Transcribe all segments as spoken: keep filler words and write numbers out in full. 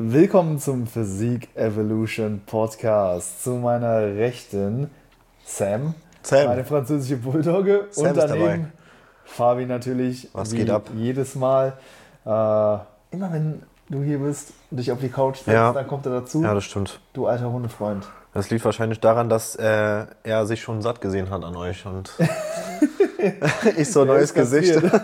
Willkommen zum Physik Evolution Podcast. Zu meiner Rechten Sam, Sam. meine französische Bulldogge. Sam und daneben ist dabei. Fabi natürlich. Was wie geht ab? Jedes Mal. Äh, immer wenn du hier bist und dich auf die Couch setzt, Ja. dann kommt er dazu. Ja, das stimmt. Du alter Hundefreund. Das liegt wahrscheinlich daran, dass äh, er sich schon satt gesehen hat an euch und ich so ein Ja, neues ist kassiert. Gesicht.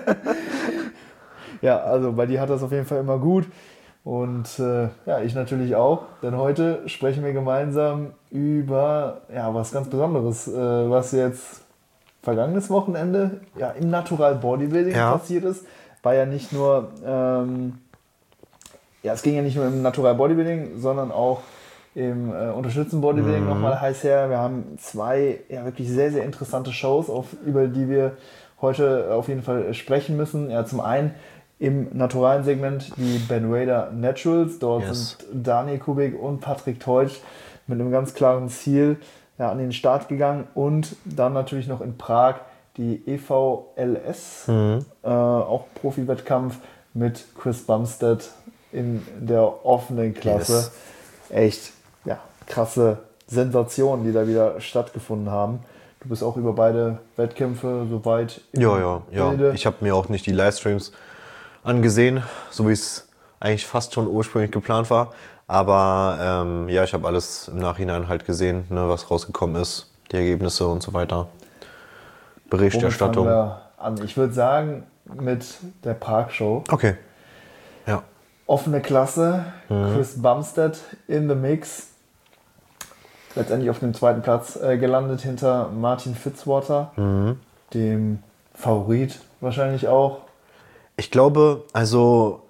Ja, also bei dir hat das auf jeden Fall immer gut. Und äh, ja, ich natürlich auch. Denn heute sprechen wir gemeinsam über ja, was ganz Besonderes, äh, was jetzt vergangenes Wochenende ja, im Natural Bodybuilding Ja. passiert ist. War ja nicht nur, ähm, ja, es ging ja nicht nur im Natural Bodybuilding, sondern auch im äh, unterstützten Bodybuilding Mhm. nochmal heiß her. Wir haben zwei ja, wirklich sehr, sehr interessante Shows, auf, über die wir heute auf jeden Fall sprechen müssen. Ja, zum einen im naturalen Segment die Ben Raider Naturals. Dort Yes. sind Daniel Kubik und Patrick Teutsch mit einem ganz klaren Ziel ja, an den Start gegangen. Und dann natürlich noch in Prag die E V L S, Mhm. äh, auch Profi-Wettkampf mit Chris Bumstead in der offenen Klasse. Yes. Echt, ja, krasse Sensationen, die da wieder stattgefunden haben. Du bist auch über beide Wettkämpfe soweit im Ja, ja, ja. Bilde. Ich habe mir auch nicht die Livestreams angesehen, so wie es eigentlich fast schon ursprünglich geplant war. Aber ähm, ja, ich habe alles im Nachhinein halt gesehen, ne, was rausgekommen ist, die Ergebnisse und so weiter. Womit Berichterstattung. fangen wir an? Ich würde sagen, mit der Prag-Show. Okay. Ja. Offene Klasse, Mhm. Chris Bumstead in the mix. Letztendlich auf dem zweiten Platz äh, gelandet hinter Martin Fitzwater, Mhm. dem Favorit wahrscheinlich auch. Ich glaube, also,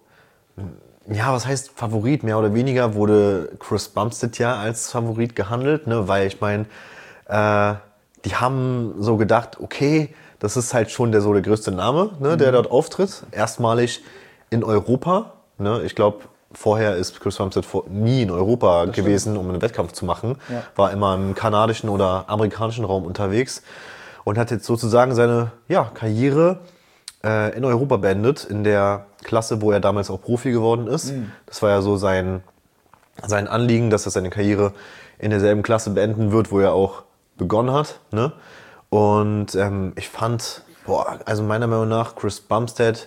ja, was heißt Favorit? Mehr oder weniger wurde Chris Bumstead ja als Favorit gehandelt, ne? Weil ich meine, äh, die haben so gedacht, okay, das ist halt schon der so der größte Name, ne, der dort auftritt. Erstmalig in Europa. Ne? Ich glaube, vorher ist Chris Bumstead vor, nie in Europa gewesen, um einen Wettkampf zu machen. Ja. War immer im kanadischen oder amerikanischen Raum unterwegs und hat jetzt sozusagen seine ja, Karriere äh, in Europa beendet, in der Klasse, wo er damals auch Profi geworden ist. Das war ja so sein, sein Anliegen, dass er seine Karriere in derselben Klasse beenden wird, wo er auch begonnen hat. Ne? Und ähm, ich fand, boah, also meiner Meinung nach, Chris Bumstead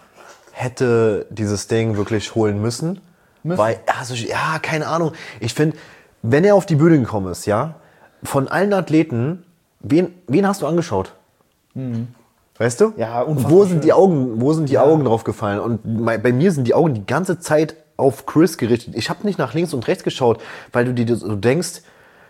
hätte dieses Ding wirklich holen müssen. Müssen? Weil, also, ja, keine Ahnung. Ich finde, wenn er auf die Bühne gekommen ist, ja, von allen Athleten, wen, wen hast du angeschaut? Weißt du? Ja, Und unfassbar wo sind schön. die Augen, wo sind die Augen drauf gefallen? Und bei bei mir sind die Augen die ganze Zeit auf Chris gerichtet. Ich habe nicht nach links und rechts geschaut, weil du dir so denkst,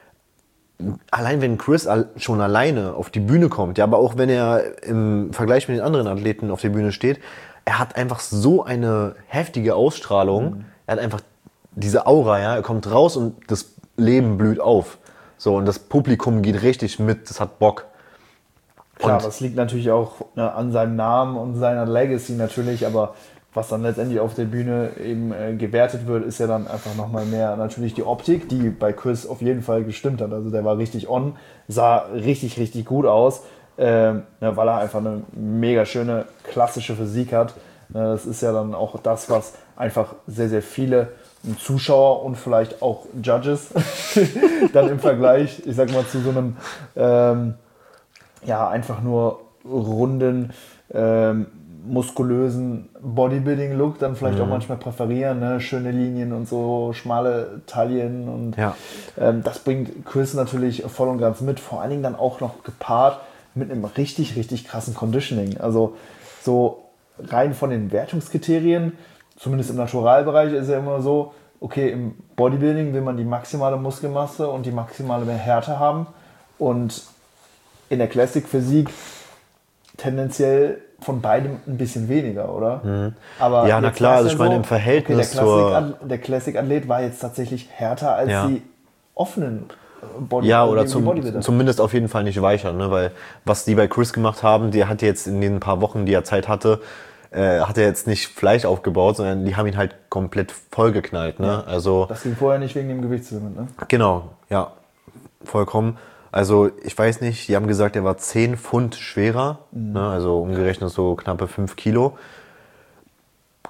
allein wenn Chris al- schon alleine auf die Bühne kommt, ja, aber auch wenn er im Vergleich mit den anderen Athleten auf der Bühne steht, er hat einfach so eine heftige Ausstrahlung. Er hat einfach diese Aura, ja, er kommt raus und das Leben blüht auf. So, und das Publikum geht richtig mit, das hat Bock. Klar, Und- das liegt natürlich auch ne, an seinem Namen und seiner Legacy natürlich, aber was dann letztendlich auf der Bühne eben äh, gewertet wird, ist ja dann einfach nochmal mehr natürlich die Optik, die bei Chris auf jeden Fall gestimmt hat. Also der war richtig on, sah richtig, richtig gut aus, ähm, ne, weil er einfach eine mega schöne klassische Physik hat. Ne, das ist ja dann auch das, was einfach sehr, sehr viele Zuschauer und vielleicht auch Judges dann im Vergleich, ich sag mal, zu so einem ähm, ja, einfach nur runden, ähm, muskulösen Bodybuilding-Look dann vielleicht auch manchmal präferieren, ne? Schöne Linien und so, schmale Taillen und Ja. ähm, das bringt Chris natürlich voll und ganz mit, vor allen Dingen dann auch noch gepaart mit einem richtig, richtig krassen Conditioning. Also so rein von den Wertungskriterien, zumindest im Naturalbereich ist ja immer so, okay, im Bodybuilding will man die maximale Muskelmasse und die maximale Härte haben und in der Classic Physik tendenziell von beidem ein bisschen weniger, oder? Aber Ja, na jetzt klar, war's also ja ich meine, so, im Verhältnis okay, der zur- Classic, der Classic-Athlet war jetzt tatsächlich härter als Ja. die offenen Body Ja, oder die zum, Bodybuilder. zumindest auf jeden Fall nicht weicher, ne? Weil was die bei Chris gemacht haben, die hat jetzt in den paar Wochen, die er Zeit hatte, äh, hat er jetzt nicht Fleisch aufgebaut, sondern die haben ihn halt komplett vollgeknallt. Ne? Also Das ging vorher nicht wegen dem Gewichtslimit, ne? genau, ja, vollkommen. Also ich weiß nicht, die haben gesagt, er war zehn Pfund schwerer, ne? Also umgerechnet so knappe fünf Kilo.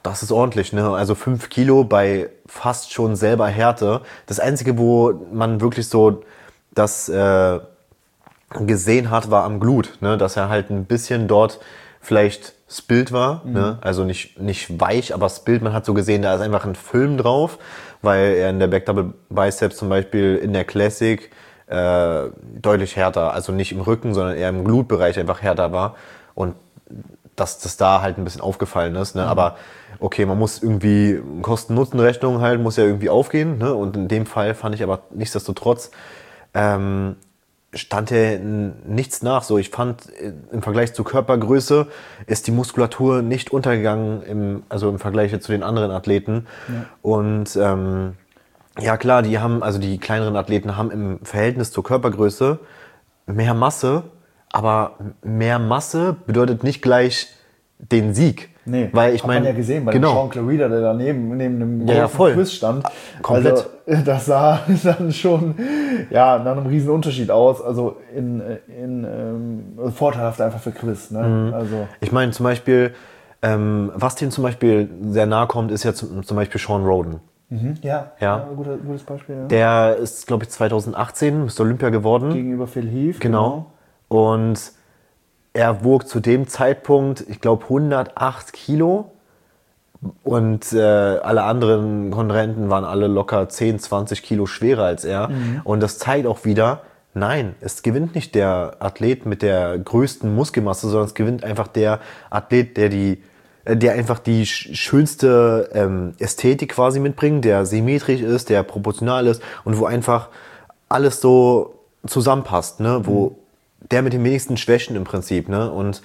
Das ist ordentlich, ne? Also fünf Kilo bei fast schon selber Härte. Das Einzige, wo man wirklich so das äh, gesehen hat, war am Glut, ne? Dass er halt ein bisschen dort vielleicht spillt war, mhm. ne? Also nicht, nicht weich, aber spillt. Man hat so gesehen, da ist einfach ein Film drauf, weil er in der Back Double Biceps zum Beispiel in der Classic äh, deutlich härter, also nicht im Rücken, sondern eher im Glutbereich einfach härter war. Und dass das da halt ein bisschen aufgefallen ist, ne? Mhm. Aber okay, man muss irgendwie Kosten-Nutzen-Rechnung halt, muss ja irgendwie aufgehen, ne? Und in dem Fall fand ich aber nichtsdestotrotz, ähm, stand er nichts nach. So, ich fand, im Vergleich zur Körpergröße ist die Muskulatur nicht untergegangen, im, also im Vergleich zu den anderen Athleten. Ja. Und ähm, ja klar, die haben, also die kleineren Athleten haben im Verhältnis zur Körpergröße mehr Masse, aber mehr Masse bedeutet nicht gleich den Sieg. Nee, weil ich hat mein, man ja gesehen bei genau. dem Sean Clarida, der daneben neben dem ja, ja, voll. Quiz stand. Komplett. Also das sah dann schon ja, nach einem riesen Unterschied aus. Also in, in ähm, vorteilhaft einfach für Quiz. Ne? Mhm. Also. Ich meine zum Beispiel, ähm, was dem zum Beispiel sehr nahe kommt, ist ja zum, zum Beispiel Sean Roden. Mhm. Ja, ja. ja guter, gutes Beispiel. Ja. Der ist, glaube ich, zwanzig achtzehn Mister Olympia geworden. Gegenüber Phil Heath. Genau. genau. Und er wog zu dem Zeitpunkt, ich glaube, hundertacht Kilo. Und äh, alle anderen Konkurrenten waren alle locker zehn, zwanzig Kilo schwerer als er. Mhm. Und das zeigt auch wieder, nein, es gewinnt nicht der Athlet mit der größten Muskelmasse, sondern es gewinnt einfach der Athlet, der die, der einfach die schönste ähm, Ästhetik quasi mitbringt, der symmetrisch ist, der proportional ist und wo einfach alles so zusammenpasst, ne? Wo mhm. der mit den wenigsten Schwächen im Prinzip, ne? Und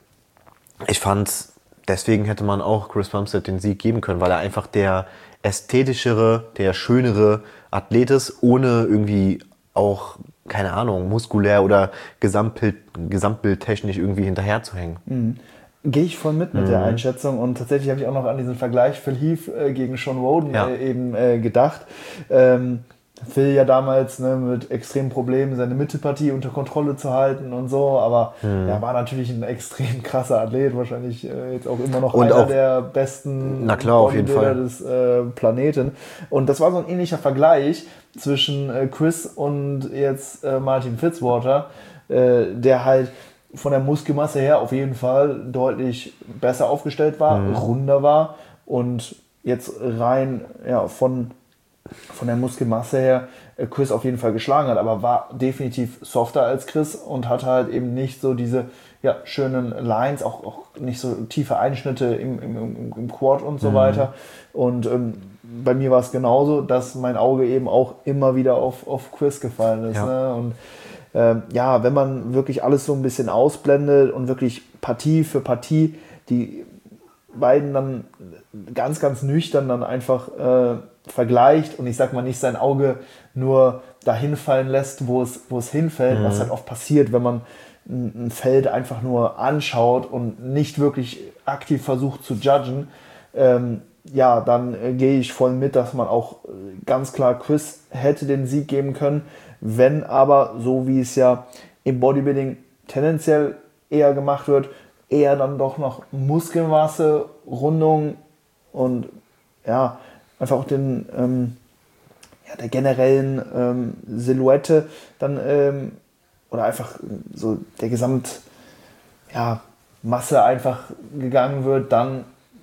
ich fand, deswegen hätte man auch Chris Bumstead den Sieg geben können, weil er einfach der ästhetischere, der schönere Athlet ist, ohne irgendwie auch, keine Ahnung, muskulär oder Gesamtbild, gesamtbildtechnisch irgendwie hinterher zu hängen. Mhm. Gehe ich voll mit mit mhm. der Einschätzung und tatsächlich habe ich auch noch an diesen Vergleich Phil Heath äh, gegen Sean Roden ja. äh, eben äh, gedacht. Ähm, Phil ja damals ne, mit extremen Problemen seine Mittelpartie unter Kontrolle zu halten und so, aber mhm. er war natürlich ein extrem krasser Athlet, wahrscheinlich äh, jetzt auch immer noch und einer auch, der besten na klar, auf jeden Fall. des äh, Planeten. Und das war so ein ähnlicher Vergleich zwischen äh, Chris und jetzt äh, Martin Fitzwater, äh, der halt von der Muskelmasse her auf jeden Fall deutlich besser aufgestellt war, mhm. runder war und jetzt rein ja, von von der Muskelmasse her Chris auf jeden Fall geschlagen hat, aber war definitiv softer als Chris und hatte halt eben nicht so diese ja, schönen Lines, auch, auch nicht so tiefe Einschnitte im, im, im Quad und so mhm. weiter. Und ähm, bei mir war es genauso, dass mein Auge eben auch immer wieder auf, auf Chris gefallen ist. Ja. Ne? Und ähm, ja, wenn man wirklich alles so ein bisschen ausblendet und wirklich Partie für Partie die beiden dann ganz, ganz nüchtern dann einfach äh, vergleicht und ich sag mal nicht sein Auge nur dahin fallen lässt, wo es, wo es hinfällt, mhm. was halt oft passiert, wenn man ein, ein Feld einfach nur anschaut und nicht wirklich aktiv versucht zu judgen, ähm, ja, dann äh, gehe ich voll mit, dass man auch ganz klar Chris hätte den Sieg geben können, wenn aber, so wie es ja im Bodybuilding tendenziell eher gemacht wird, eher dann doch noch Muskelmasse, Rundung und ja, einfach auch den, ähm, ja, der generellen ähm, Silhouette dann ähm, oder einfach so der Gesamt ja, Masse einfach gegangen wird, dann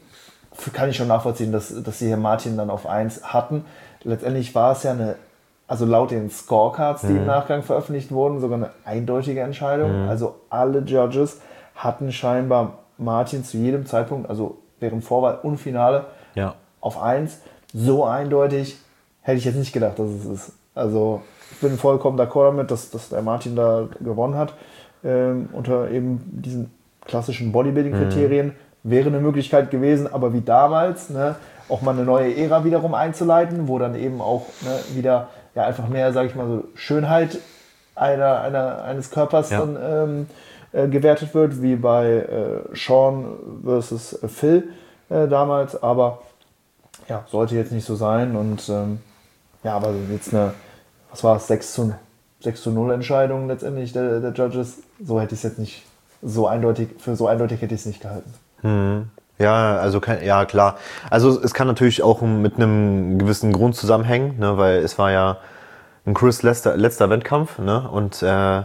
kann ich schon nachvollziehen, dass, dass sie hier Martin dann auf eins hatten. Letztendlich war es ja eine, also laut den Scorecards, die mhm. im Nachgang veröffentlicht wurden, sogar eine eindeutige Entscheidung. Mhm. Also alle Judges hatten scheinbar Martin zu jedem Zeitpunkt, also während Vorwahl und Finale, ja. auf eins. So eindeutig hätte ich jetzt nicht gedacht, dass es ist. Also ich bin vollkommen d'accord damit, dass, dass der Martin da gewonnen hat. Ähm, unter eben diesen klassischen Bodybuilding-Kriterien. Mhm. Wäre eine Möglichkeit gewesen, aber wie damals, ne, auch mal eine neue Ära wiederum einzuleiten, wo dann eben auch ne, wieder ja, einfach mehr, sage ich mal so, Schönheit einer, einer, eines Körpers ja. dann ähm, äh, gewertet wird, wie bei äh, Sean versus Phil äh, damals, aber ja, sollte jetzt nicht so sein und ähm, ja, aber jetzt eine, was war es, sechs zu null Entscheidung letztendlich der, der Judges, so hätte ich es jetzt nicht so eindeutig, für so eindeutig hätte ich es nicht gehalten. Hm. Ja, also kein, ja klar. Also es kann natürlich auch mit einem gewissen Grund zusammenhängen, ne, weil es war ja ein Chris letzter, letzter Wettkampf, ne, und äh,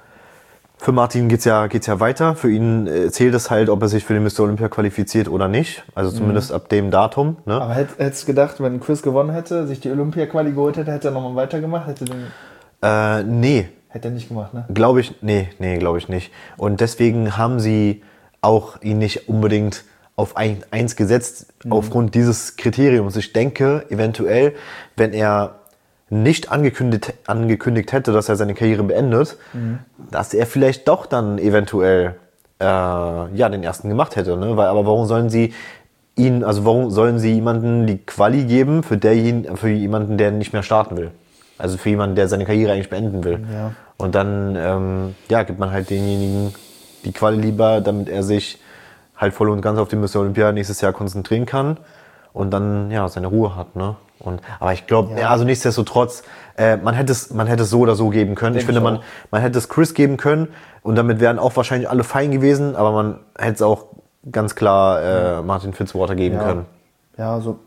für Martin geht's ja geht's ja weiter. Für ihn äh, zählt es halt, ob er sich für den Mister Olympia qualifiziert oder nicht. Also zumindest mhm. ab dem Datum. Ne? Aber hätt, hättest du gedacht, wenn Chris gewonnen hätte, sich die Olympia-Quali geholt hätte, hätte er nochmal weitergemacht? Hätte den äh, nee. Hätte er nicht gemacht, ne? Glaube ich, nee, nee, glaube ich nicht. Und deswegen haben sie auch ihn nicht unbedingt auf eins gesetzt, mhm. aufgrund dieses Kriteriums. Ich denke, eventuell, wenn er nicht angekündigt, angekündigt hätte, dass er seine Karriere beendet, mhm. dass er vielleicht doch dann eventuell äh, ja, den ersten gemacht hätte. Ne? Weil, aber warum sollen sie ihn, also warum sollen sie jemanden die Quali geben für, derjen, für jemanden, der nicht mehr starten will? Also für jemanden, der seine Karriere eigentlich beenden will. Ja. Und dann ähm, ja, gibt man halt denjenigen die Quali lieber, damit er sich halt voll und ganz auf die Mister Olympia nächstes Jahr konzentrieren kann und dann ja seine Ruhe hat, ne? Und aber ich glaube, ja. ja, also nichtsdestotrotz, äh, man hätte es, man hätte es so oder so geben können. Denk ich finde, ich man, man hätte es Chris geben können und damit wären auch wahrscheinlich alle fein gewesen, aber man hätte es auch ganz klar äh, ja. Martin Fitzwater geben ja. können. Ja, so,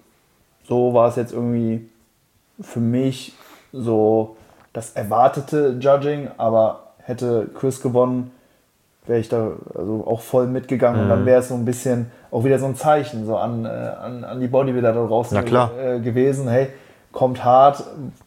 so war es jetzt irgendwie für mich so das erwartete Judging, aber hätte Chris gewonnen, wäre ich da also auch voll mitgegangen mhm. und dann wäre es so ein bisschen auch wieder so ein Zeichen so an, äh, an, an die Bodybuilder da draußen äh, gewesen, hey, kommt hart,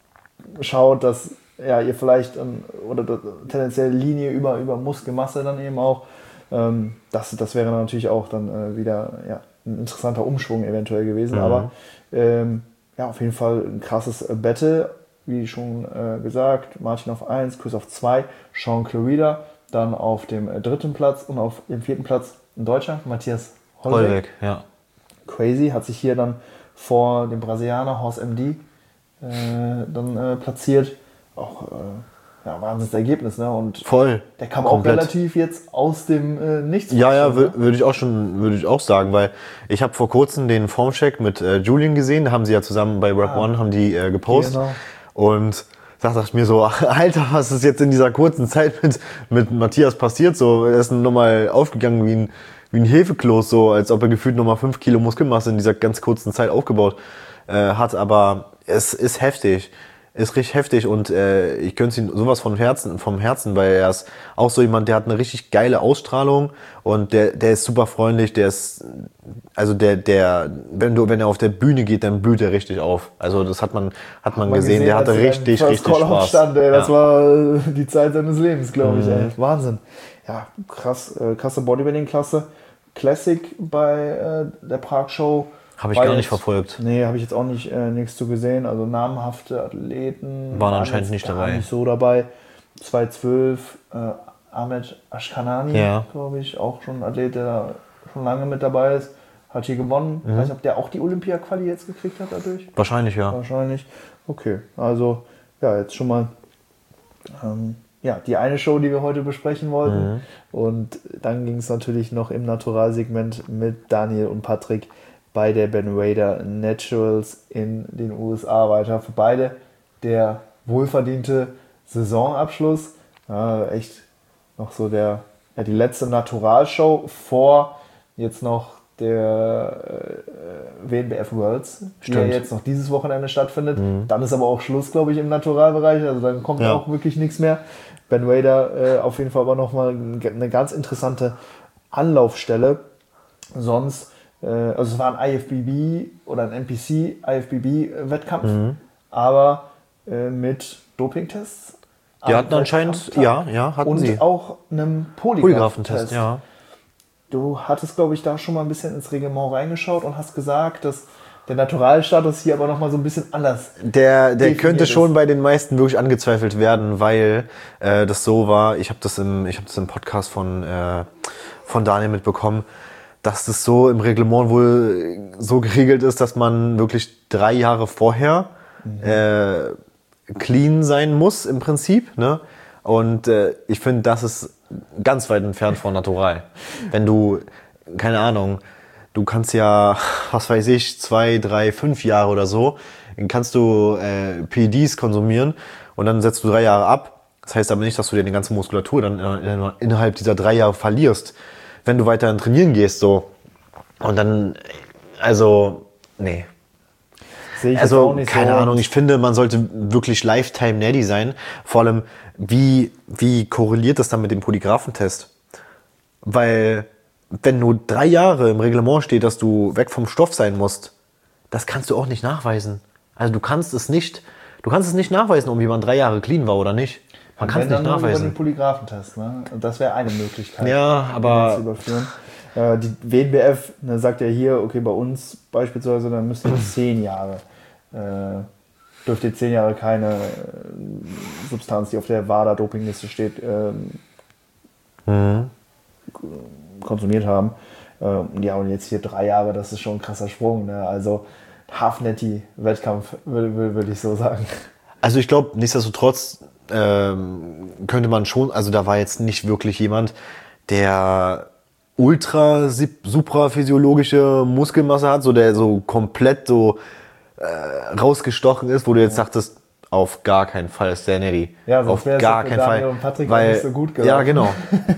schaut, dass ja, ihr vielleicht ähm, oder tendenziell Linie über, über Muskelmasse dann eben auch, ähm, das, das wäre natürlich auch dann äh, wieder ja, ein interessanter Umschwung eventuell gewesen, mhm. aber ähm, ja, auf jeden Fall ein krasses Battle, wie schon äh, gesagt, Martin auf eins, Chris auf zwei, Sean Clarida dann auf dem dritten Platz und auf dem vierten Platz ein Deutscher, Matthias Hollweg. Hollweg, ja. Crazy, hat sich hier dann vor dem Brasilianer Horst M D äh, dann äh, platziert. Auch äh, ja, Wahnsinnsergebnis, ne? Und voll. Der kam komplett. auch relativ jetzt aus dem äh, Nichts. Ja, ja, ne? würde ich auch schon, würde ich auch sagen, weil ich habe vor kurzem den Formcheck mit äh, Julian gesehen, da haben sie ja zusammen bei Rap ah. One haben die äh, gepostet. Genau. Und da dachte ich mir so, Alter, was ist jetzt in dieser kurzen Zeit mit, mit Matthias passiert? So, er ist nochmal aufgegangen wie ein, wie ein Hefekloß, so, als ob er gefühlt nochmal fünf Kilo Muskelmasse in dieser ganz kurzen Zeit aufgebaut äh, hat. Aber es ist heftig. Ist richtig heftig und äh, ich gönn's ihm sowas von Herzen, vom Herzen, weil er ist auch so jemand, der hat eine richtig geile Ausstrahlung und der, der ist super freundlich, der ist, also der, der, wenn du, wenn er auf der Bühne geht, dann blüht er richtig auf. Also das hat man, hat man, man gesehen, gesehen, der hatte richtig, richtig Spaß. Stand, ey. Das ja. war die Zeit seines Lebens, glaube ich, mhm. ey. Wahnsinn. Ja, krass, äh, krasse Bodybuilding-Klasse. Classic bei äh, der Prag Show. Habe ich gar jetzt, nicht verfolgt. Nee, habe ich jetzt auch nicht äh, nichts zu gesehen. Also namhafte Athleten waren anscheinend nicht dabei. Nicht so dabei. zwei zwölf äh, Ahmed Ashkanani, ja. glaube ich, auch schon ein Athlet, der schon lange mit dabei ist, hat hier gewonnen. Mhm. Ich weiß nicht, ob der auch die Olympia-Quali jetzt gekriegt hat dadurch. Wahrscheinlich, ja. Wahrscheinlich. Okay, also ja, jetzt schon mal ähm, ja, die eine Show, die wir heute besprechen wollten. Mhm. Und dann ging es natürlich noch im Naturalsegment mit Daniel und Patrick bei der Ben Wader Naturals in den U S A weiter. Für beide der wohlverdiente Saisonabschluss. Ja, echt noch so der, ja, die letzte Naturalshow vor jetzt noch der äh, W N B F Worlds, die ja jetzt noch dieses Wochenende stattfindet. Mhm. Dann ist aber auch Schluss, glaube ich, im Naturalbereich. Also dann kommt ja. auch wirklich nichts mehr. Ben Wader äh, auf jeden Fall aber nochmal eine ganz interessante Anlaufstelle. Sonst also es war ein I F B B oder ein N P C I F B B-Wettkampf, mhm. aber äh, mit Dopingtests. Die hatten anscheinend, ja, ja, hatten und sie. Und auch einem Polygraphentest. Ja. Du hattest, glaube ich, da schon mal ein bisschen ins Reglement reingeschaut und hast gesagt, dass der Naturalstatus hier aber nochmal so ein bisschen anders Der, der könnte schon ist. bei den meisten wirklich angezweifelt werden, weil äh, das so war, ich habe das, im, ich hab das im Podcast von, äh, von Daniel mitbekommen, dass das so im Reglement wohl so geregelt ist, dass man wirklich drei Jahre vorher mhm. äh, clean sein muss im Prinzip. Ne? Und äh, ich finde, das ist ganz weit entfernt von natural. Wenn du, keine Ahnung, du kannst ja, was weiß ich, zwei, drei, fünf Jahre oder so, kannst du äh, P E Ds konsumieren und dann setzt du drei Jahre ab. Das heißt aber nicht, dass du dir die ganze Muskulatur dann innerhalb dieser drei Jahre verlierst. Wenn du weiterhin trainieren gehst, so, Und dann, also, nee. Sehe ich jetzt Also, auch nicht keine so. Ahnung, ich finde, man sollte wirklich Lifetime Natty sein. Vor allem, wie, wie korreliert das dann mit dem Polygraphentest? Weil, wenn nur drei Jahre im Reglement steht, dass du weg vom Stoff sein musst, das kannst du auch nicht nachweisen. Also, du kannst es nicht, du kannst es nicht nachweisen, ob jemand drei Jahre clean war oder nicht. Man kann es Wenn nicht dann nur über nachweisen. den Polygraphentest, ne? Und das wäre eine Möglichkeit, Ja, den aber- zu überführen. Äh, die W N B F ne, sagt ja hier, okay, bei uns beispielsweise, dann müsst ihr zehn Jahre, äh, dürft ihr zehn Jahre keine äh, Substanz, die auf der WADA-Dopingliste steht, ähm, Mhm. konsumiert haben. Äh, ja, und jetzt hier drei Jahre, das ist schon ein krasser Sprung. Ne? Also Half-Netty-Wettkampf, würde würd, würd ich so sagen. Also ich glaube, nichtsdestotrotz ähm, könnte man schon, also da war jetzt nicht wirklich jemand, der ultra supraphysiologische Muskelmasse hat, so der so komplett so äh, rausgestochen ist, wo du jetzt sagtest, auf gar keinen Fall ist der Netty. Ja, sonst auf wär's gar ja für keinen Daniel Fall. und Patrick auch weil, nicht so gut gelaufen. Ja, genau.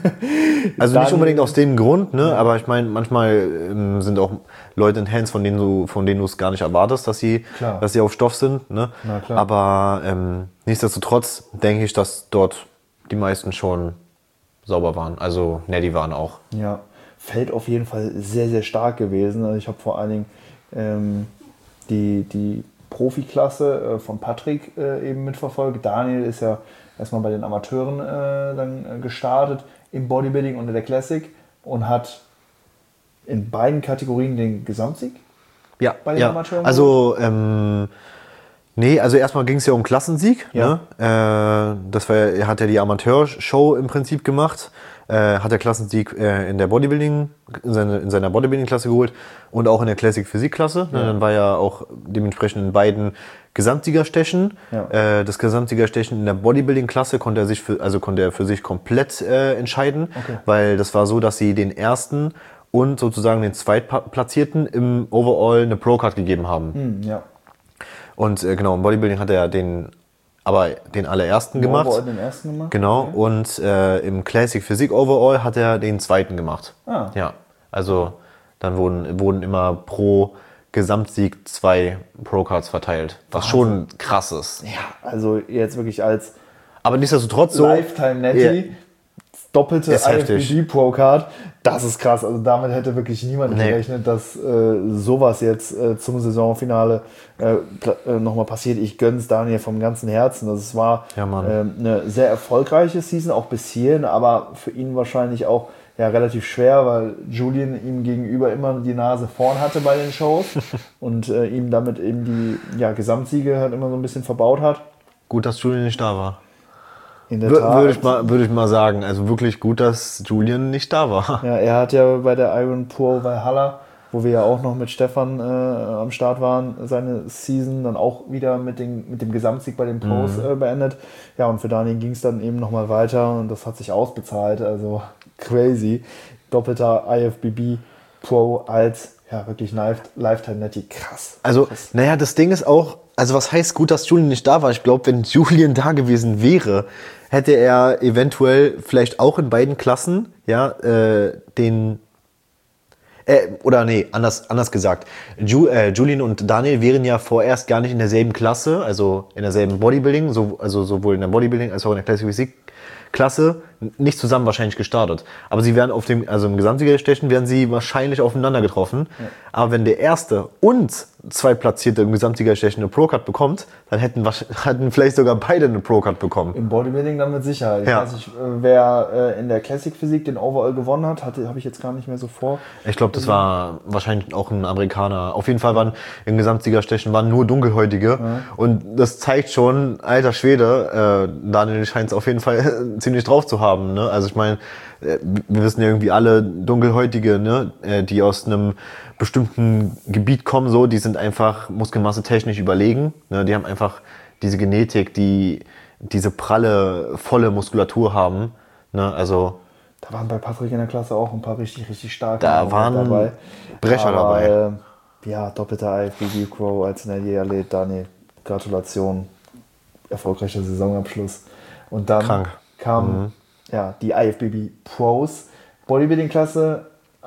Also nicht Daniel- unbedingt aus dem Grund, ne? Aber ich meine, manchmal ähm, sind auch Leute in Hands, von denen du, von denen du es gar nicht erwartest, dass sie, Klar. dass sie auf Stoff sind. Ne? Na klar. Aber ähm, nichtsdestotrotz denke ich, dass dort die meisten schon sauber waren. Also Netty waren auch. Ja, Feld auf jeden Fall sehr, sehr stark gewesen. Also ich habe vor allen Dingen ähm, die, die Profiklasse äh, von Patrick äh, eben mitverfolgt. Daniel ist ja erstmal bei den Amateuren äh, dann äh, gestartet im Bodybuilding und in der Classic und hat in beiden Kategorien den Gesamtsieg. Ja, Bei den ja. Amateuren Also ähm, nee, also erstmal ging es ja um Klassensieg. Ja. Ne? Äh, das war, er hat ja die Amateurshow im Prinzip gemacht. Äh, hat der Klassensieg äh, in der Bodybuilding, in, seine, in seiner Bodybuilding-Klasse geholt und auch in der Classic-Physik-Klasse. Ne? Ja. Dann war er auch dementsprechend in beiden Gesamtsiegerstechen. Ja. Äh, das Gesamtsiegerstechen in der Bodybuilding-Klasse konnte er sich für, also konnte er für sich komplett äh, entscheiden, Okay. weil das war so, dass sie den ersten und sozusagen den Zweitplatzierten im Overall eine Pro-Card gegeben haben. Hm, ja. Und äh, genau, im Bodybuilding hat er den, aber den allerersten gemacht. Overall den ersten gemacht? Genau, Okay. und äh, im Classic Physik Overall hat er den zweiten gemacht. Ah. Ja, also dann wurden, wurden immer pro Gesamtsieg zwei Pro-Cards verteilt, was schon krass ist. Ja, also jetzt wirklich als Aber nichtsdestotrotz so. Lifetime Netty, doppelte Ist I F B heftig. B Pro Card, das ist krass. Also damit hätte wirklich niemand Nee. gerechnet, dass äh, sowas jetzt äh, zum Saisonfinale äh, pla- äh, nochmal passiert. Ich gönn's Daniel vom ganzen Herzen. Das war Ja, Mann. ähm, eine sehr erfolgreiche Season, auch bis hierhin, aber für ihn wahrscheinlich auch ja, relativ schwer, weil Julian ihm gegenüber immer die Nase vorn hatte bei den Shows und äh, ihm damit eben die ja, Gesamtsiege halt immer so ein bisschen verbaut hat. Gut, dass Julian nicht da war. In der Wür- Tat. Würde ich, mal, würde ich mal sagen. Also wirklich gut, dass Julian nicht da war. Ja, er hat ja bei der Iron Pro Valhalla, wo wir ja auch noch mit Stefan äh, am Start waren, seine Season dann auch wieder mit, den, mit dem Gesamtsieg bei den Pros Mhm. äh, beendet. Ja, und für Daniel ging es dann eben nochmal weiter und das hat sich ausbezahlt. Also crazy. Doppelter I F B B Pro als ja wirklich Life- Lifetime Netty. Krass. Also, naja, das Ding ist auch, also was heißt gut, dass Julian nicht da war? Ich glaube, wenn Julian da gewesen wäre, hätte er eventuell vielleicht auch in beiden Klassen, ja, äh, den, äh, oder nee, anders, anders gesagt, Ju, äh, Julian und Daniel wären ja vorerst gar nicht in derselben Klasse, also in derselben Bodybuilding, so, also sowohl in der Bodybuilding als auch in der Classic Physik Klasse nicht zusammen wahrscheinlich gestartet. Aber sie wären auf dem, also im Gesamtsiegerstechen wären sie wahrscheinlich aufeinander getroffen. Aber wenn der Erste und Zweitplatzierte im Gesamtsiegerstechen eine Pro-Card bekommt, dann hätten, wahrsch- hätten vielleicht sogar beide eine Pro-Card bekommen. Im Bodybuilding dann mit Sicherheit. Ich Ja. weiß nicht, äh, wer äh, in der Classic Physik den Overall gewonnen hat, hatte habe ich jetzt gar nicht mehr so vor. Ich glaube, das war wahrscheinlich auch ein Amerikaner. Auf jeden Fall waren im Gesamtsiegerstechen waren nur Dunkelhäutige. Und das zeigt schon, alter Schwede, äh, Daniel scheint es auf jeden Fall ziemlich drauf zu haben. Ne? Also ich meine, äh, wir wissen ja irgendwie alle Dunkelhäutige, ne? äh, die aus einem bestimmten Gebiet kommen, so, die sind einfach Muskelmasse technisch überlegen. Ne? Die haben einfach diese Genetik, die diese pralle, volle Muskulatur haben. Ne? Also Da waren bei Patrick in der Klasse auch ein paar richtig, richtig starke Da Männer waren Brecher Aber, dabei. Äh, ja, doppelter I F B B Pro als Netty-Athlet. Daniel, Gratulation. Erfolgreicher Saisonabschluss. Und dann Krank. kam ja, die I F B B Pros. Bodybuilding-Klasse,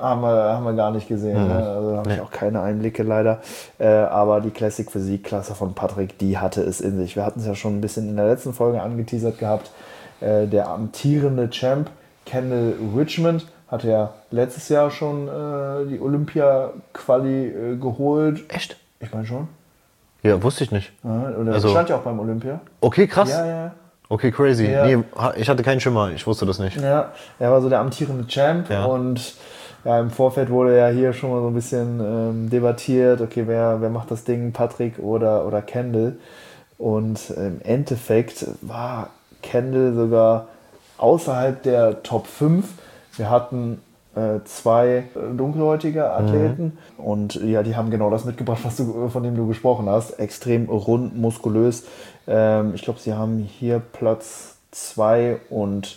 haben wir, haben wir gar nicht gesehen. Mhm. Ne? Also habe ich auch keine Einblicke leider. Äh, aber die Classic Physik-Klasse von Patrick, die hatte es in sich. Wir hatten es ja schon ein bisschen in der letzten Folge angeteasert gehabt. Äh, der amtierende Champ Kendall Richmond hatte ja letztes Jahr schon äh, die Olympia-Quali äh, geholt. Echt? Ich meine schon. Ja, wusste ich nicht. Ja, oder also, stand ja auch beim Olympia. Okay, krass. Ja, ja. Okay, crazy. Ja. Nee, ich hatte keinen Schimmer, ich wusste das nicht. Ja, er war so der amtierende Champ ja. und ja, im Vorfeld wurde ja hier schon mal so ein bisschen ähm, debattiert, okay, wer, wer macht das Ding, Patrick oder, oder Kendall? Und im Endeffekt war Kendall sogar außerhalb der Top fünf. Wir hatten äh, zwei dunkelhäutige Athleten mhm. und ja, die haben genau das mitgebracht, was du, von dem du gesprochen hast. Extrem rund, muskulös. Ähm, ich glaube, sie haben hier Platz zwei und,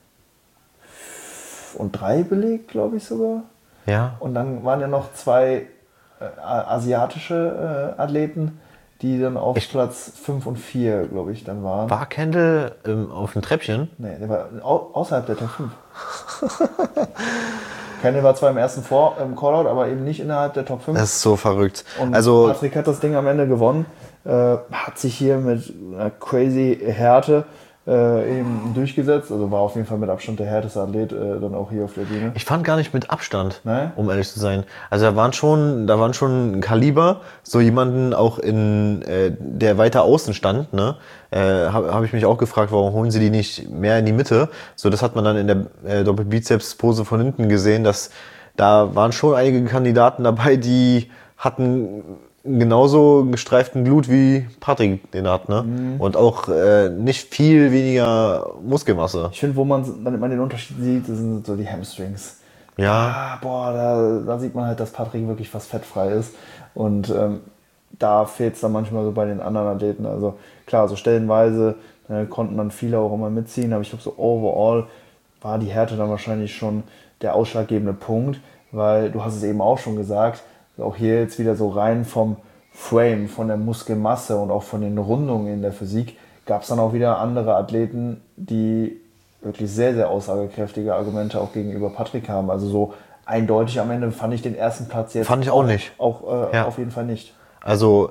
und drei belegt, glaube ich sogar. Ja. Und dann waren ja noch zwei äh, asiatische äh, Athleten, die dann auf Echt? Platz fünf und vier, glaube ich, dann waren. War Kendall ähm, auf dem Treppchen? Nee, der war au- außerhalb der Top fünf. Kendall war zwar im ersten Vor- im Callout, aber eben nicht innerhalb der Top fünf. Das ist so verrückt. Und also, Patrick hat das Ding am Ende gewonnen, äh, hat sich hier mit einer crazy Härte äh, eben durchgesetzt. Also war auf jeden Fall mit Abstand der härteste Athlet äh, dann auch hier auf der Bühne. Ich fand gar nicht mit Abstand, Nein? um ehrlich zu sein. Also da waren schon, da waren schon Kaliber, so jemanden auch in, äh, der weiter außen stand, ne? Äh, habe hab ich mich auch gefragt, warum holen sie die nicht mehr in die Mitte? So, das hat man dann in der äh, Doppelbizeps-Pose von hinten gesehen, dass da waren schon einige Kandidaten dabei, die hatten genauso gestreiften Glut wie Patrick den hat, ne? Mhm. Und auch äh, nicht viel weniger Muskelmasse. Ich finde, wo man dann immer den Unterschied sieht, das sind so die Hamstrings. Ja. Ah, boah, da, da sieht man halt, dass Patrick wirklich fast fettfrei ist. Und ähm, da fehlt es dann manchmal so bei den anderen Athleten. Also klar, so stellenweise äh, konnten dann viele auch immer mitziehen, aber ich glaube, so overall war die Härte dann wahrscheinlich schon der ausschlaggebende Punkt, weil du hast es eben auch schon gesagt, auch hier jetzt wieder so rein vom Frame, von der Muskelmasse und auch von den Rundungen in der Physik, gab es dann auch wieder andere Athleten, die wirklich sehr, sehr aussagekräftige Argumente auch gegenüber Patrick haben. Also so eindeutig am Ende fand ich den ersten Platz jetzt fand ich auch nicht. Auch äh, ja. auf jeden Fall nicht. Also,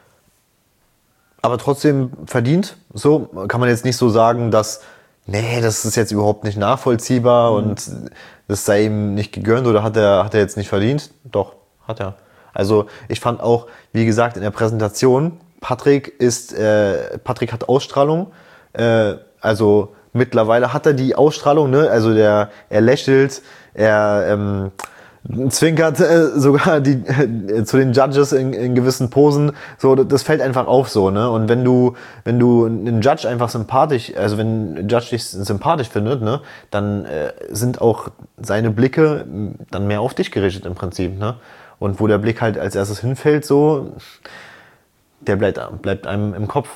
aber trotzdem verdient. So kann man jetzt nicht so sagen, dass nee, das ist jetzt überhaupt nicht nachvollziehbar mhm. und das sei ihm nicht gegönnt oder hat er, hat er jetzt nicht verdient. Doch, hat er. Also ich fand auch, wie gesagt, in der Präsentation, Patrick ist, äh, Patrick hat Ausstrahlung. Äh, also mittlerweile hat er die Ausstrahlung, ne? Also der, er lächelt, er ähm, zwinkert äh, sogar die, äh, zu den Judges in, in gewissen Posen. So, das fällt einfach auf so, ne? Und wenn du, wenn du einen Judge einfach sympathisch, also wenn ein Judge dich sympathisch findet, ne, dann äh, sind auch seine Blicke dann mehr auf dich gerichtet im Prinzip, ne? Und wo der Blick halt als erstes hinfällt, so, der bleibt, bleibt einem im Kopf.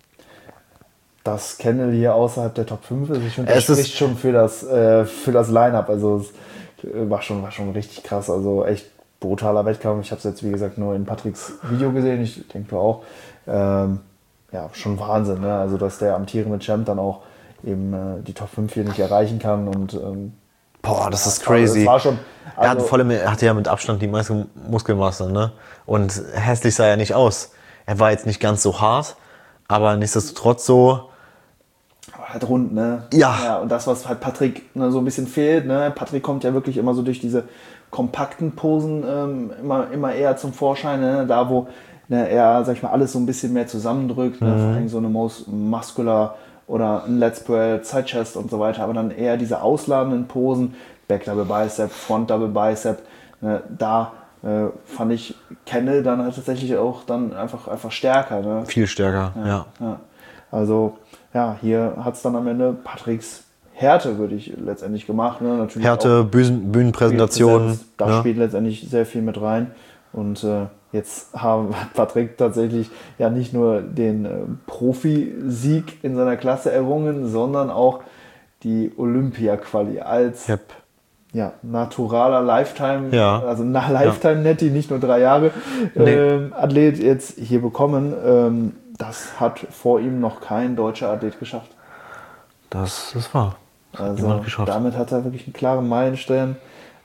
Dass Kendall hier außerhalb der Top fünf ist, ich finde, das spricht schon für das, äh, für das Line-Up. Also es war schon, war schon richtig krass. Also echt brutaler Wettkampf. Ich habe es jetzt, wie gesagt, nur in Patricks Video gesehen. Ich denke, du auch. Ähm, ja, schon Wahnsinn. Ne? Also, dass der amtierende Champ dann auch eben äh, die Top fünf hier nicht erreichen kann. Und ähm, boah, das ist crazy. Das war schon, also er, hat vor allem, er hatte ja mit Abstand die meiste Muskelmasse, ne? Und hässlich sah er nicht aus. Er war jetzt nicht ganz so hart, aber nichtsdestotrotz so. Halt rund, ne? Ja. ja. Und das, was halt Patrick ne, so ein bisschen fehlt, ne? Patrick kommt ja wirklich immer so durch diese kompakten Posen ähm, immer, immer eher zum Vorschein, ne? Da wo ne, er, sag ich mal, alles so ein bisschen mehr zusammendrückt, mhm. ne? Vor allem so eine Most Muscular oder ein Let's Spread, Side Chest und so weiter, aber dann eher diese ausladenden Posen, Back Double Bicep, Front Double Bicep, ne? Da äh, fand ich Kendall dann halt tatsächlich auch dann einfach, einfach stärker. Ne? Viel stärker, ja. ja. ja. Also ja, hier hat es dann am Ende Patricks Härte, würde ich letztendlich gemacht. Ne? Natürlich Härte, Bühnen, Bühnenpräsentation. Da ja. spielt letztendlich sehr viel mit rein. Und äh, jetzt haben, hat Patrick tatsächlich ja nicht nur den äh, Profisieg in seiner Klasse errungen, sondern auch die Olympia-Quali als yep. ja, naturaler Lifetime, ja. also nach Lifetime-Netti, nicht nur drei Jahre, nee. ähm, Athlet jetzt hier bekommen. Ähm, das hat vor ihm noch kein deutscher Athlet geschafft. Das, das war. Das also damit hat er wirklich einen klaren Meilenstein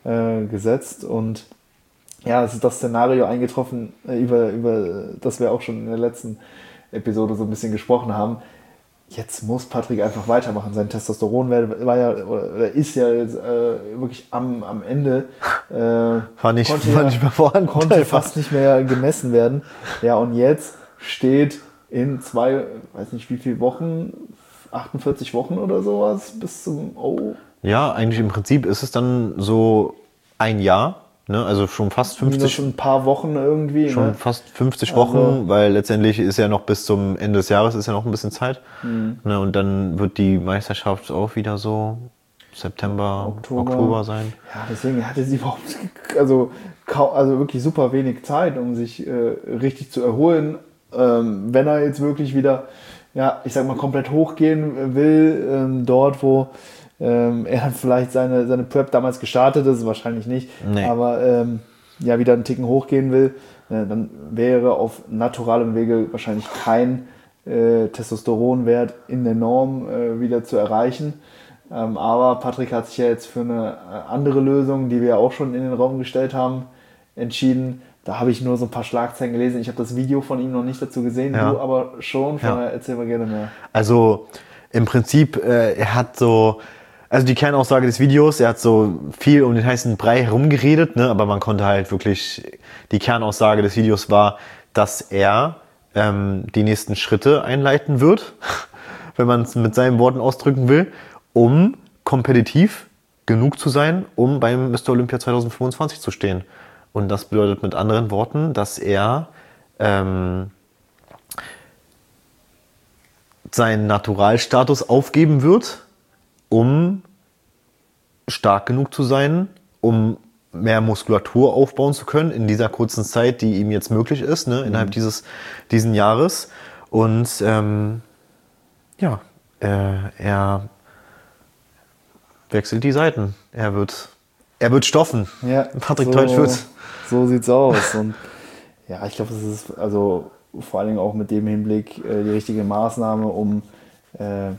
äh, gesetzt und ja, es ist das Szenario eingetroffen, äh, über, über das wir auch schon in der letzten Episode so ein bisschen gesprochen haben. Jetzt muss Patrick einfach weitermachen. Sein Testosteronwert war ja, oder ist ja jetzt äh, wirklich am, am Ende. Äh, war nicht, konnte, war ja, nicht mehr vorhanden. konnte fast nicht mehr gemessen werden. Ja, und jetzt steht in zwei, weiß nicht wie viele Wochen, achtundvierzig Wochen oder sowas, bis zum, oh. Ja, eigentlich im Prinzip ist es dann so ein Jahr. Ne, also schon fast fünfzig. Schon ein paar Wochen irgendwie. Schon ne? fast fünfzig Wochen, also, weil letztendlich ist ja noch bis zum Ende des Jahres ist ja noch ein bisschen Zeit. Mhm. Ne, und dann wird die Meisterschaft auch wieder so September, Oktober, Oktober sein. Ja, deswegen hatte sie überhaupt also, also wirklich super wenig Zeit, um sich äh, richtig zu erholen. Ähm, wenn er jetzt wirklich wieder, ja, ich sag mal, komplett hochgehen will, ähm, dort, wo Ähm, er hat vielleicht seine, seine Prep damals gestartet, das ist wahrscheinlich nicht, nee. aber ähm, ja, wieder einen Ticken hochgehen will, äh, dann wäre auf naturalem Wege wahrscheinlich kein äh, Testosteronwert in der Norm äh, wieder zu erreichen. Ähm, aber Patrick hat sich ja jetzt für eine andere Lösung, die wir auch schon in den Raum gestellt haben, entschieden. Da habe ich nur so ein paar Schlagzeilen gelesen. Ich habe das Video von ihm noch nicht dazu gesehen, ja. Du aber schon. Von daher erzähl mal gerne mehr. Also im Prinzip, äh, er hat so... Also die Kernaussage des Videos, er hat so viel um den heißen Brei herumgeredet, ne, aber man konnte halt wirklich, die Kernaussage des Videos war, dass er ähm, die nächsten Schritte einleiten wird, wenn man es mit seinen Worten ausdrücken will, um kompetitiv genug zu sein, um beim Mister Olympia zwanzig fünfundzwanzig zu stehen. Und das bedeutet mit anderen Worten, dass er ähm, seinen Naturalstatus aufgeben wird, um stark genug zu sein, um mehr Muskulatur aufbauen zu können in dieser kurzen Zeit, die ihm jetzt möglich ist, ne, innerhalb mhm. dieses diesen Jahres. Und ähm, ja, äh, er wechselt die Seiten. Er wird, er wird stoffen. Ja, Patrick so, Teutsch wird. So sieht's aus. Und ja, ich glaube, das ist also vor allen Dingen auch mit dem Hinblick äh, die richtige Maßnahme, um äh,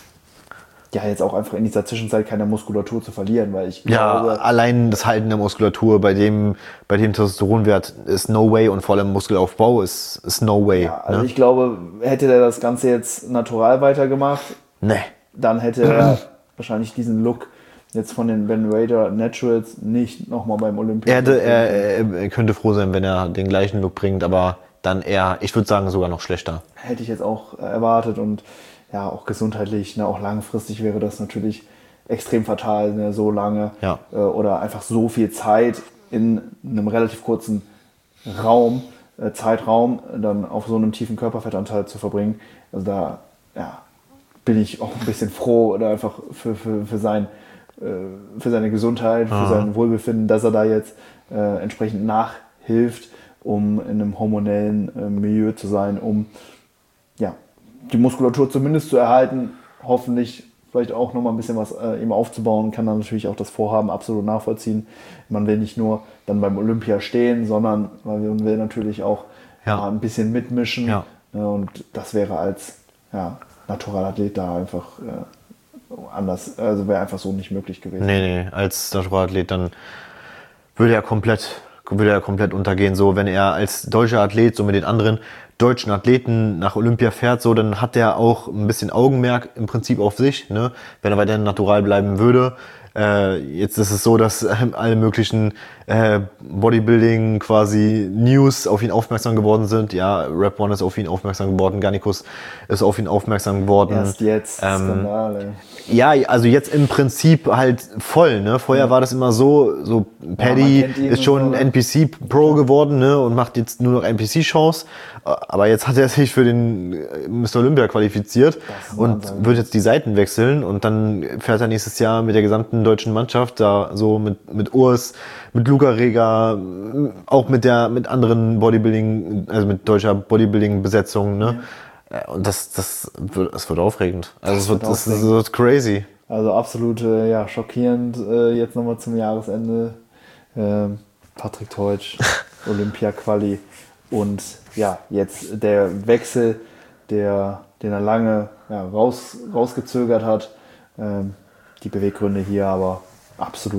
ja, jetzt auch einfach in dieser Zwischenzeit keine Muskulatur zu verlieren, weil ich ja, glaube... allein das Halten der Muskulatur bei dem, bei dem Testosteronwert ist no way und vor allem Muskelaufbau ist, ist no way. Ja, also ne? Ich glaube, hätte der das Ganze jetzt natural weitergemacht, nee. dann hätte er wahrscheinlich diesen Look jetzt von den Ben Raider Naturals nicht nochmal beim Olympia... Er, hätte, er, er könnte froh sein, wenn er den gleichen Look bringt, aber dann eher, ich würde sagen, sogar noch schlechter. Hätte ich jetzt auch erwartet und ja, auch gesundheitlich, ne, auch langfristig wäre das natürlich extrem fatal, ne, so lange ja. äh, oder einfach so viel Zeit in einem relativ kurzen Raum, äh, Zeitraum, dann auf so einem tiefen Körperfettanteil zu verbringen. Also da ja, bin ich auch ein bisschen froh oder einfach für, für, für, sein, äh, für seine Gesundheit, für Aha. sein Wohlbefinden, dass er da jetzt äh, entsprechend nachhilft, um in einem hormonellen äh, Milieu zu sein, um ja, die Muskulatur zumindest zu erhalten, hoffentlich vielleicht auch nochmal ein bisschen was äh, eben aufzubauen, kann dann natürlich auch das Vorhaben absolut nachvollziehen. Man will nicht nur dann beim Olympia stehen, sondern man will natürlich auch ja. äh, ein bisschen mitmischen. Ja. Äh, und das wäre als ja, Naturalathlet da einfach äh, anders, also wäre einfach so nicht möglich gewesen. Nee, nee, als Naturalathlet dann würde er komplett, würde er komplett untergehen. So, wenn er als deutscher Athlet so mit den anderen deutschen Athleten nach Olympia fährt, so, dann hat er auch ein bisschen Augenmerk im Prinzip auf sich, ne? Wenn er weiterhin natural bleiben würde. Äh, jetzt ist es so, dass äh, alle möglichen äh, Bodybuilding quasi News auf ihn aufmerksam geworden sind. Ja, Rap One ist auf ihn aufmerksam geworden, Garnicus ist auf ihn aufmerksam geworden. Erst jetzt, ähm, Skandale. Ja, also jetzt im Prinzip halt voll, ne? Vorher ja. war das immer so, so Paddy ja, ist schon so, N P C Pro geworden, ne? Und macht jetzt nur noch N P C-Shows. Aber jetzt hat er sich für den Mister Olympia qualifiziert und Wahnsinn. Wird jetzt die Seiten wechseln und dann fährt er nächstes Jahr mit der gesamten deutschen Mannschaft da so mit, mit Urs, mit Luca Rega, auch mit der, mit anderen Bodybuilding, also mit deutscher Bodybuilding-Besetzung, ne? Ja. Und das, das wird, das wird aufregend. Also das, das wird, das, das wird crazy. Also absolut, äh, ja, schockierend, äh, jetzt nochmal zum Jahresende. Äh, Patrick Teutsch, Olympia-Quali. Und ja, jetzt der Wechsel, der, den er lange ja, raus, rausgezögert hat. Ähm, die Beweggründe hier aber absolut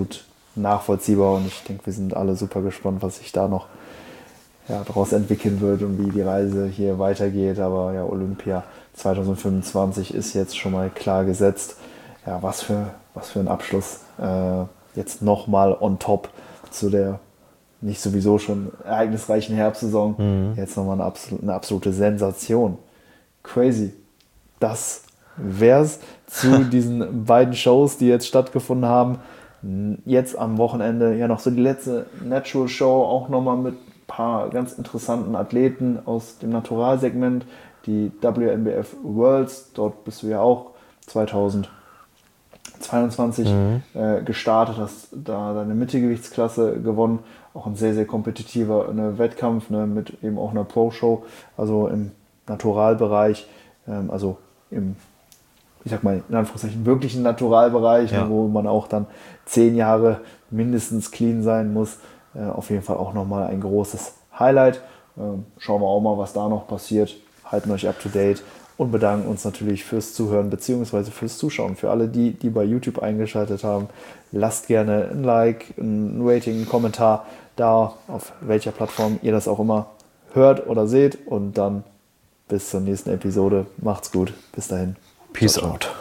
nachvollziehbar und ich denke, wir sind alle super gespannt, was sich da noch ja, daraus entwickeln wird und wie die Reise hier weitergeht. Aber ja, Olympia zwanzig fünfundzwanzig ist jetzt schon mal klar gesetzt. Ja, was für, was für ein Abschluss. Äh, jetzt nochmal on top zu der nicht sowieso schon ereignisreichen Herbstsaison. Mhm. Jetzt nochmal eine, absolut, eine absolute Sensation. Crazy. Das wär's zu diesen beiden Shows, die jetzt stattgefunden haben. Jetzt am Wochenende ja noch so die letzte Natural Show, auch nochmal mit ein paar ganz interessanten Athleten aus dem Naturalsegment, die W N B F Worlds, dort bist du ja auch zweitausendzweiundzwanzig mhm. äh, gestartet, hast da deine Mittelgewichtsklasse gewonnen, auch ein sehr, sehr kompetitiver ne, Wettkampf ne, mit eben auch einer Pro-Show, also im Naturalbereich, ähm, also im ich sag mal, in Anführungszeichen wirklichen Naturalbereich, ja. wo man auch dann zehn Jahre mindestens clean sein muss. Äh, auf jeden Fall auch nochmal ein großes Highlight. Ähm, schauen wir auch mal, was da noch passiert. Halten euch up to date und bedanken uns natürlich fürs Zuhören bzw. fürs Zuschauen. Für alle, die, die bei YouTube eingeschaltet haben, lasst gerne ein Like, ein Rating, ein Kommentar da, auf welcher Plattform ihr das auch immer hört oder seht. Und dann bis zur nächsten Episode. Macht's gut. Bis dahin. Peace out.